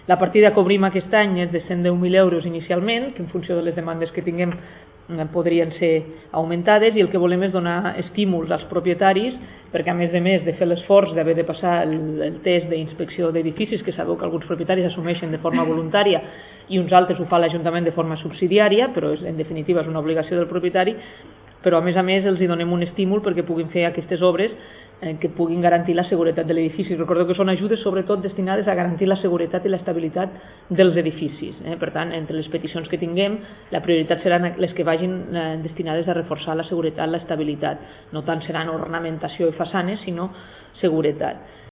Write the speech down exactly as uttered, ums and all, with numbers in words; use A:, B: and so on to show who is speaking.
A: La partida que obrim aquest any és de cent deu mil euros inicialment, que en funció de les demandes que tinguem podrien ser augmentades, i el que volem és donar estímuls als propietaris perquè, a més a més de fer l'esforç d'haver de passar el, el test d'inspecció d'edificis, que sabeu que alguns propietaris assumeixen de forma voluntària i uns altres ho fa l'Ajuntament de forma subsidiària, però és, en definitiva és una obligació del propietari, però a més a més els hi donem un estímul perquè puguin fer aquestes obres eh, que puguin garantir la seguretat de l'edifici. Recordeu que són ajudes sobretot destinades a garantir la seguretat i l'estabilitat dels edificis. Eh? Per tant, entre les peticions que tinguem, la prioritat seran les que vagin eh, destinades a reforçar la seguretat, l'estabilitat. No tant seran ornamentació i façanes, sinó seguretat.